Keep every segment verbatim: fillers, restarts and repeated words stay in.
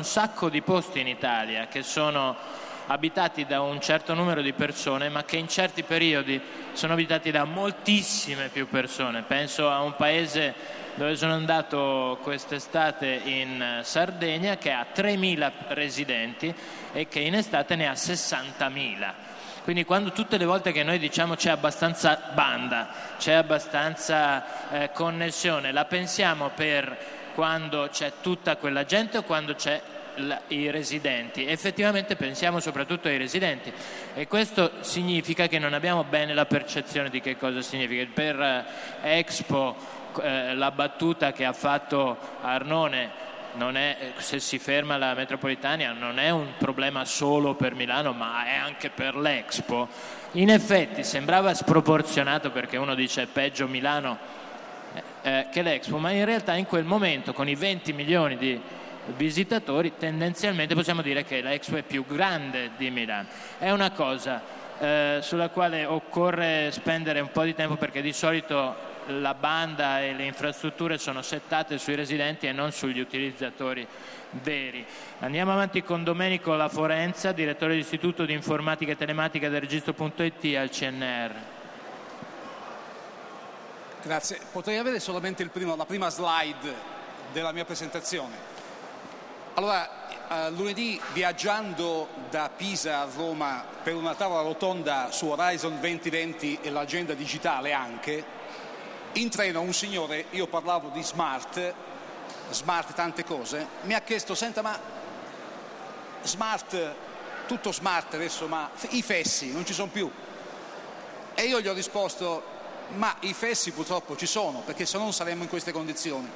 sacco di posti in Italia che sono abitati da un certo numero di persone, ma che in certi periodi sono abitati da moltissime più persone. Penso a un paese dove sono andato quest'estate, in Sardegna, che ha tremila residenti e che in estate ne ha sessantamila. Quindi quando tutte le volte che noi diciamo c'è abbastanza banda, c'è abbastanza eh, connessione, la pensiamo per quando c'è tutta quella gente o quando c'è la, i residenti? Effettivamente pensiamo soprattutto ai residenti, e questo significa che non abbiamo bene la percezione di che cosa significa. Per eh, Expo eh, la battuta che ha fatto Arnone, non è, se si ferma la metropolitana, non è un problema solo per Milano, ma è anche per l'Expo. In effetti sembrava sproporzionato, perché uno dice peggio Milano eh, che l'Expo, ma in realtà in quel momento, con i venti milioni di visitatori, tendenzialmente possiamo dire che l'Expo è più grande di Milano. È una cosa eh, sulla quale occorre spendere un po' di tempo, perché di solito la banda e le infrastrutture sono settate sui residenti e non sugli utilizzatori veri. Andiamo avanti con Domenico La Forenza, direttore dell'Istituto di Informatica e Telematica del Registro punto it al C N R. Grazie. Potrei avere solamente il primo, la prima slide della mia presentazione. Allora, eh, lunedì, viaggiando da Pisa a Roma per una tavola rotonda su Horizon duemilaventi e l'agenda digitale anche, in treno un signore, io parlavo di smart, smart tante cose, mi ha chiesto: senta, ma smart, tutto smart adesso, ma i fessi non ci sono più? E io gli ho risposto: ma i fessi purtroppo ci sono, perché se no non saremmo in queste condizioni.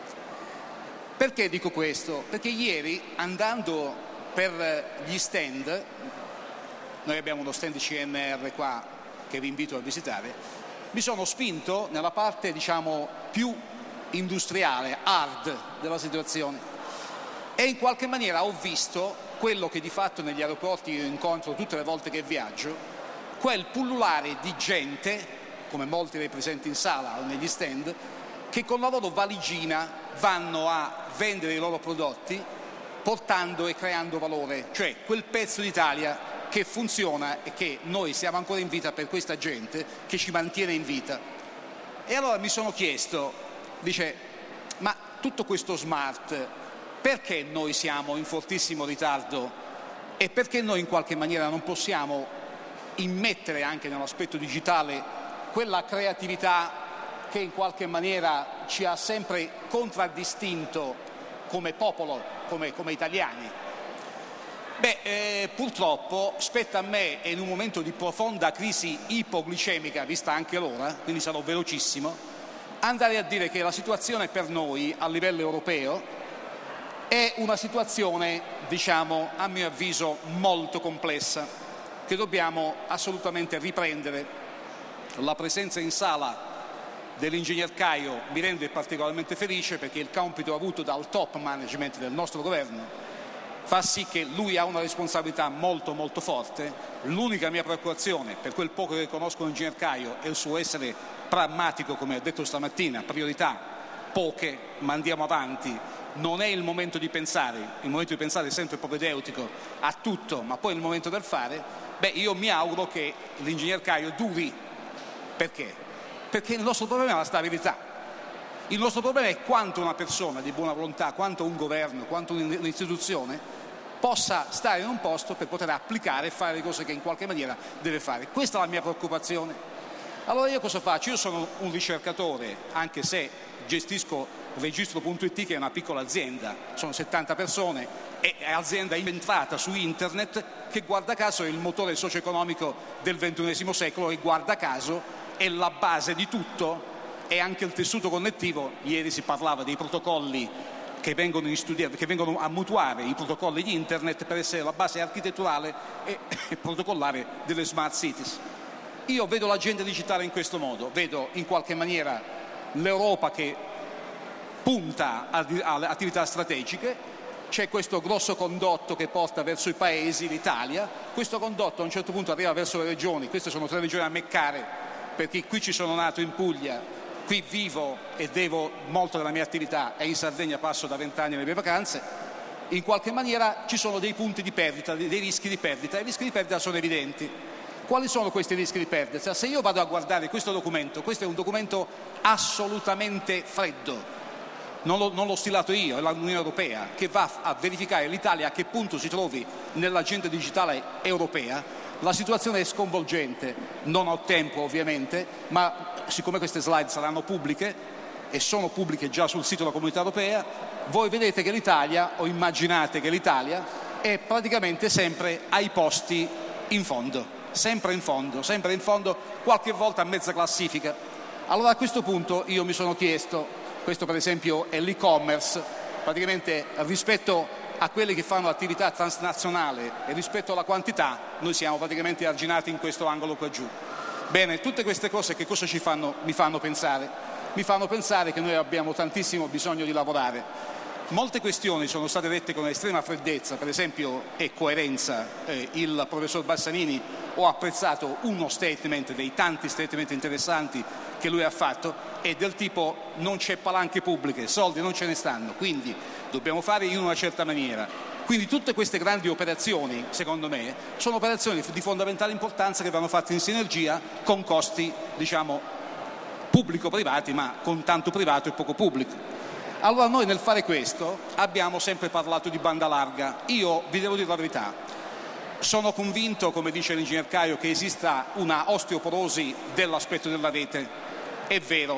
Perché dico questo? Perché ieri, andando per gli stand, noi abbiamo uno stand di C N R qua che vi invito a visitare, mi sono spinto nella parte, diciamo, più industriale, hard della situazione, e in qualche maniera ho visto quello che di fatto negli aeroporti io incontro tutte le volte che viaggio, quel pullulare di gente, come molti dei presenti in sala o negli stand, che con la loro valigina vanno a vendere i loro prodotti portando e creando valore, cioè quel pezzo d'Italia che funziona e che noi siamo ancora in vita per questa gente che ci mantiene in vita. E allora mi sono chiesto, dice, ma tutto questo smart, perché noi siamo in fortissimo ritardo e perché noi in qualche maniera non possiamo immettere anche nell'aspetto digitale quella creatività che in qualche maniera ci ha sempre contraddistinto come popolo, come, come italiani? Beh, eh, purtroppo spetta a me, e in un momento di profonda crisi ipoglicemica, vista anche l'ora, quindi sarò velocissimo, andare a dire che la situazione per noi a livello europeo è una situazione, diciamo, a mio avviso molto complessa, che dobbiamo assolutamente riprendere. La presenza in sala dell'ingegner Caio mi rende particolarmente felice, perché il compito avuto dal top management del nostro governo fa sì che lui ha una responsabilità molto molto forte. L'unica mia preoccupazione, per quel poco che conosco l'ingegner Caio, è il suo essere pragmatico, come ha detto stamattina, priorità poche, ma andiamo avanti. Non è il momento di pensare, il momento di pensare è sempre propedeutico a tutto, ma poi è il momento del fare. Beh, io mi auguro che l'ingegner Caio duri. Perché? Perché il nostro problema è la stabilità. Il nostro problema è quanto una persona di buona volontà, quanto un governo, quanto un'istituzione possa stare in un posto per poter applicare e fare le cose che in qualche maniera deve fare. Questa è la mia preoccupazione. Allora io cosa faccio? Io sono un ricercatore, anche se gestisco Registro punto it, che è una piccola azienda, sono settanta persone, è azienda inventata su internet, che guarda caso è il motore socio-economico del ventunesimo secolo e guarda caso è la base di tutto. E anche il tessuto connettivo. Ieri si parlava dei protocolli che vengono, studiati, che vengono a mutuare i protocolli di internet per essere la base architetturale e, e protocollare delle smart cities. Io vedo l'agenda digitale in questo modo, vedo in qualche maniera l'Europa che punta alle attività strategiche, c'è questo grosso condotto che porta verso i paesi, l'Italia, questo condotto a un certo punto arriva verso le regioni, queste sono tre regioni a me care, perché qui ci sono nato in Puglia, qui vivo e devo molto della mia attività, e in Sardegna passo da vent'anni le mie vacanze, in qualche maniera ci sono dei punti di perdita, dei rischi di perdita, e i rischi di perdita sono evidenti. Quali sono questi rischi di perdita? Se io vado a guardare questo documento, questo è un documento assolutamente freddo, non, lo, non l'ho stilato io, è l'Unione Europea che va a verificare l'Italia a che punto si trovi nell'agenda digitale europea. La situazione è sconvolgente, non ho tempo ovviamente, ma siccome queste slide saranno pubbliche e sono pubbliche già sul sito della Comunità Europea, voi vedete che l'Italia, o immaginate che l'Italia, è praticamente sempre ai posti in fondo, sempre in fondo, sempre in fondo, qualche volta a mezza classifica. Allora a questo punto io mi sono chiesto, questo per esempio è l'e-commerce, praticamente rispetto a quelli che fanno attività transnazionale e rispetto alla quantità, noi siamo praticamente arginati in questo angolo qua giù. Bene, tutte queste cose che cosa ci fanno, mi fanno pensare? Mi fanno pensare che noi abbiamo tantissimo bisogno di lavorare. Molte questioni sono state dette con estrema freddezza, per esempio e coerenza. Eh, il professor Bassanini, ho apprezzato uno statement dei tanti statement interessanti che lui ha fatto, è del tipo: non c'è palanche pubbliche, soldi non ce ne stanno, quindi dobbiamo fare in una certa maniera. Quindi tutte queste grandi operazioni, secondo me, sono operazioni di fondamentale importanza che vanno fatte in sinergia con costi, diciamo, pubblico-privati, ma con tanto privato e poco pubblico. Allora noi nel fare questo abbiamo sempre parlato di banda larga. Io vi devo dire la verità, sono convinto, come dice l'ingegner Caio, che esista una osteoporosi dell'aspetto della rete, è vero,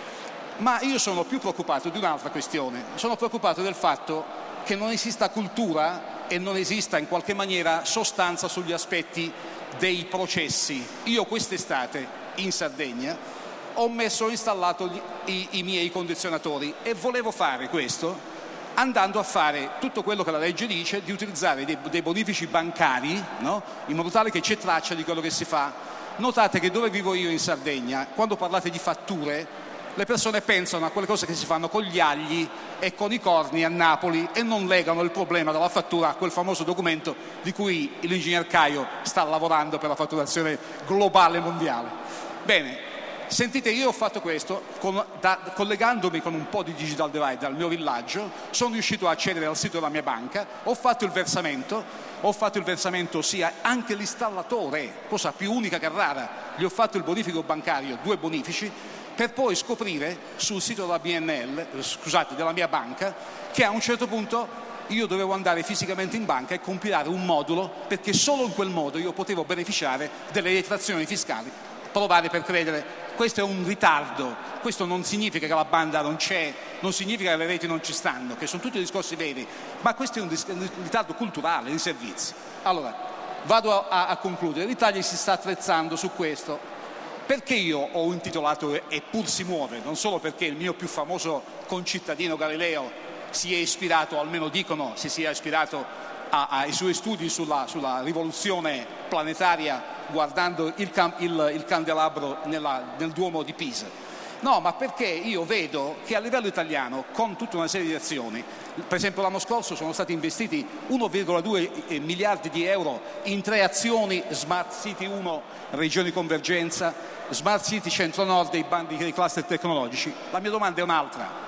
ma io sono più preoccupato di un'altra questione, sono preoccupato del fatto che non esista cultura e non esista in qualche maniera sostanza sugli aspetti dei processi. Io quest'estate in Sardegna ho messo ho installato gli, i, i miei condizionatori e volevo fare questo andando a fare tutto quello che la legge dice, di utilizzare dei, dei bonifici bancari, no? In modo tale che c'è traccia di quello che si fa. Notate che dove vivo io in Sardegna, quando parlate di fatture, le persone pensano a quelle cose che si fanno con gli agli e con i corni a Napoli e non legano il problema della fattura a quel famoso documento di cui l'ingegner Caio sta lavorando per la fatturazione globale mondiale. Bene. Sentite, io ho fatto questo con, da, collegandomi con un po' di digital divide dal mio villaggio, sono riuscito a accedere al sito della mia banca, ho fatto il versamento, ho fatto il versamento sia anche l'installatore, cosa più unica che rara, gli ho fatto il bonifico bancario, due bonifici, per poi scoprire sul sito della B N L, scusate, della mia banca, che a un certo punto io dovevo andare fisicamente in banca e compilare un modulo, perché solo in quel modo io potevo beneficiare delle detrazioni fiscali. Provare per credere. Questo è un ritardo, questo non significa che la banda non c'è, non significa che le reti non ci stanno, che sono tutti discorsi veri, ma questo è un, dis- un ritardo culturale di servizi. Allora, vado a, a concludere. L'Italia si sta attrezzando su questo. Perché io ho intitolato Eppur si muove? Non solo perché il mio più famoso concittadino Galileo si è ispirato, o almeno dicono si sia ispirato ai suoi studi sulla, sulla rivoluzione planetaria guardando il, can, il, il candelabro nella, nel Duomo di Pisa. No, ma perché io vedo che a livello italiano, con tutta una serie di azioni, per esempio l'anno scorso sono stati investiti uno virgola due miliardi di euro in tre azioni: Smart City uno, Regioni di Convergenza, Smart City Centro-Nord e i bandi dei cluster tecnologici. La mia domanda è un'altra.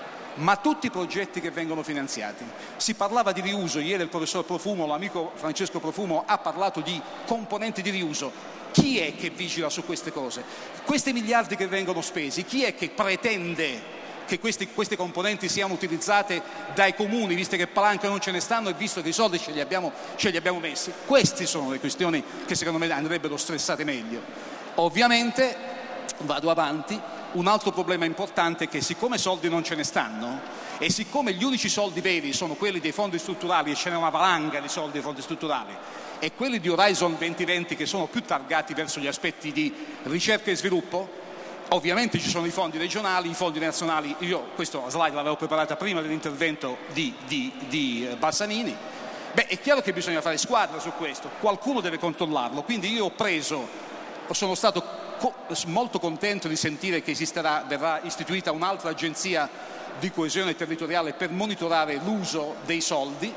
Ma tutti i progetti che vengono finanziati, si parlava di riuso, ieri il professor Profumo, l'amico Francesco Profumo ha parlato di componenti di riuso. Chi è che vigila su queste cose? Questi miliardi che vengono spesi, chi è che pretende che questi, queste componenti siano utilizzate dai comuni, visto che palanche non ce ne stanno e visto che i soldi ce li abbiamo, ce li abbiamo messi? Queste sono le questioni che secondo me andrebbero stressate meglio. Ovviamente, vado avanti, un altro problema importante è che siccome soldi non ce ne stanno e siccome gli unici soldi veri sono quelli dei fondi strutturali e ce n'è una valanga di soldi dei fondi strutturali e quelli di Horizon duemilaventi che sono più targati verso gli aspetti di ricerca e sviluppo, ovviamente ci sono i fondi regionali, i fondi nazionali. Io questa slide l'avevo preparata prima dell'intervento di, di, di Bassanini. Beh, è chiaro che bisogna fare squadra su questo, qualcuno deve controllarlo, quindi io ho preso, sono stato molto contento di sentire che esisterà, verrà istituita un'altra agenzia di coesione territoriale per monitorare l'uso dei soldi.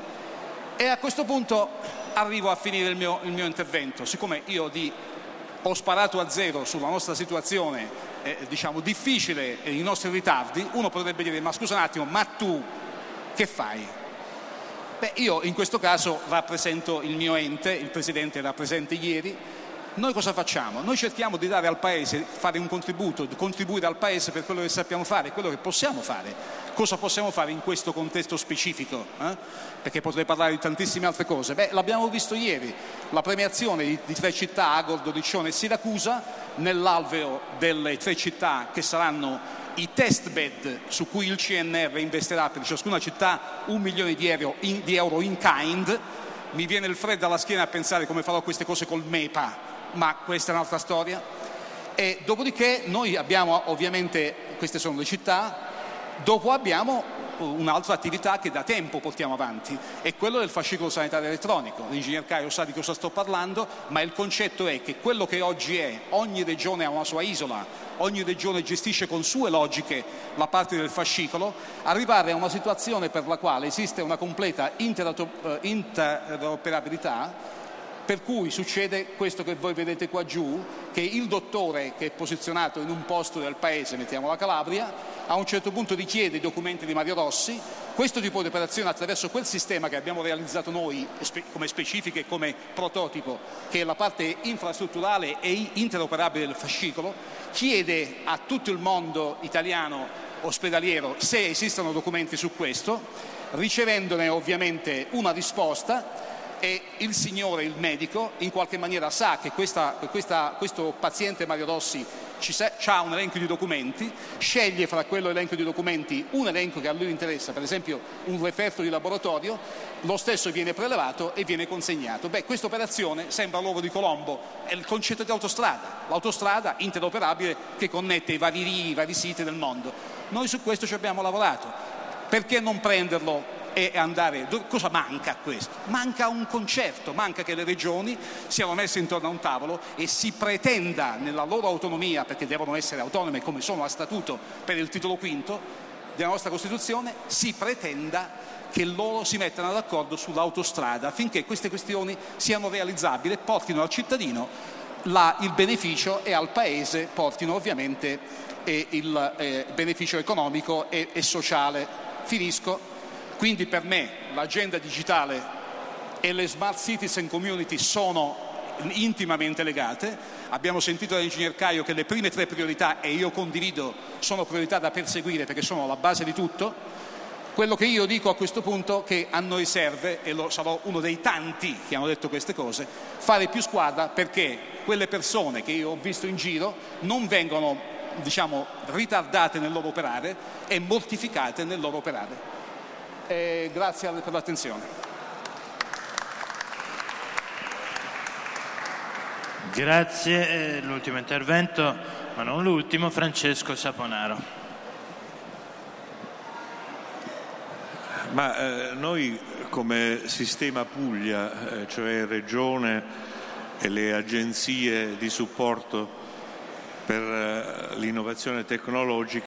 E a questo punto arrivo a finire il mio, il mio intervento. Siccome io di, ho sparato a zero sulla nostra situazione eh, diciamo difficile e i nostri ritardi, uno potrebbe dire: ma scusa un attimo, ma tu che fai? Beh, io in questo caso rappresento il mio ente, il Presidente era presente ieri. Noi cosa facciamo? Noi cerchiamo di dare al Paese, fare un contributo, di contribuire al Paese per quello che sappiamo fare, quello che possiamo fare. Cosa possiamo fare in questo contesto specifico? Eh? Perché potrei parlare di tantissime altre cose. Beh, l'abbiamo visto ieri, la premiazione di, di tre città, Agordo, Riccione e Siracusa, nell'alveo delle tre città che saranno i test bed su cui il C N R investirà per ciascuna città un milione di euro in, di euro in kind. Mi viene il freddo alla schiena a pensare come farò queste cose col MEPA, ma questa è un'altra storia. E dopodiché noi abbiamo ovviamente, queste sono le città, dopo abbiamo un'altra attività che da tempo portiamo avanti, è quello del fascicolo sanitario elettronico. L'ingegner Caio sa di cosa sto parlando, ma il concetto è che quello che oggi è, ogni regione ha una sua isola, ogni regione gestisce con sue logiche la parte del fascicolo, arrivare a una situazione per la quale esiste una completa interoperabilità, per cui succede questo che voi vedete qua giù, che il dottore che è posizionato in un posto del paese, mettiamo la Calabria, a un certo punto richiede i documenti di Mario Rossi. Questo tipo di operazione, attraverso quel sistema che abbiamo realizzato noi come specifiche e come prototipo, che è la parte infrastrutturale e interoperabile del fascicolo, chiede a tutto il mondo italiano ospedaliero se esistono documenti su questo, ricevendone ovviamente una risposta. E il signore, il medico, in qualche maniera sa che questa, questa, questo paziente Mario Rossi ha un elenco di documenti, sceglie fra quell'elenco di documenti un elenco che a lui interessa, per esempio un referto di laboratorio, lo stesso viene prelevato e viene consegnato. Beh, questa operazione sembra l'uovo di Colombo, è il concetto di autostrada, l'autostrada interoperabile che connette i vari, i vari siti del mondo. Noi su questo ci abbiamo lavorato. Perché non prenderlo e andare? Cosa manca a questo? Manca un concerto, manca che le regioni siano messe intorno a un tavolo e si pretenda nella loro autonomia, perché devono essere autonome come sono a statuto per il titolo quinto della nostra Costituzione, si pretenda che loro si mettano d'accordo sull'autostrada affinché queste questioni siano realizzabili e portino al cittadino la, il beneficio e al Paese portino ovviamente eh, il eh, beneficio economico e, e sociale. Finisco. Quindi per me l'agenda digitale e le smart cities and community sono intimamente legate. Abbiamo sentito dall'ingegner Caio che le prime tre priorità, e io condivido, sono priorità da perseguire perché sono la base di tutto. Quello che io dico a questo punto che a noi serve, e lo sarò uno dei tanti che hanno detto queste cose, fare più squadra perché quelle persone che io ho visto in giro non vengono, diciamo, ritardate nel loro operare e mortificate nel loro operare. Eh, grazie per l'attenzione. Grazie. L'ultimo intervento, ma non l'ultimo, Francesco Saponaro. Ma eh, noi come sistema Puglia, eh, cioè Regione e le agenzie di supporto per eh, l'innovazione tecnologica,